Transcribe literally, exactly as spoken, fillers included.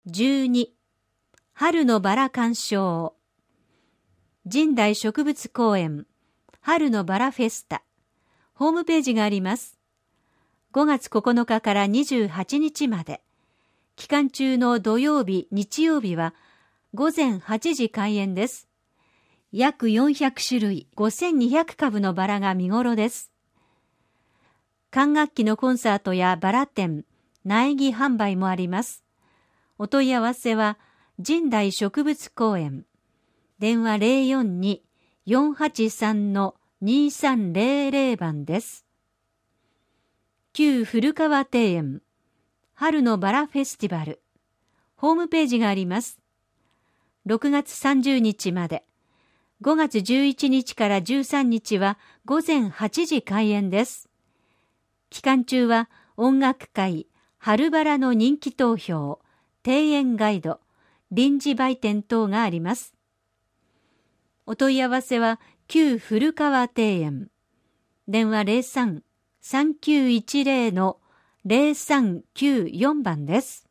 じゅうに、春のバラ鑑賞。神代植物公園春のバラフェスタ。ホームページがあります。ごがつここのかからにじゅうはちにちまで。期間中の土曜日、日曜日はごぜんはちじ開園です。約よんひゃくしゅるい、ごせんにひゃくかぶのバラが見頃です。管楽器のコンサートやバラ展、苗木販売もあります。お問い合わせは神代植物公園。電話 ゼロよんに よんはちさん にさんゼロゼロ 番です。旧古川庭園春のバラフェスティバル。ホームページがあります。ろくがつさんじゅうにちまで。ごがつじゅういちにちからじゅうさんにちはごぜんはちじ開演です。期間中は音楽会、春バラの人気投票、庭園ガイド、臨時売店等があります。お問い合わせは旧古川庭園。電話 ゼロさん さんきゅういちゼロ ゼロさんきゅうよん 番です。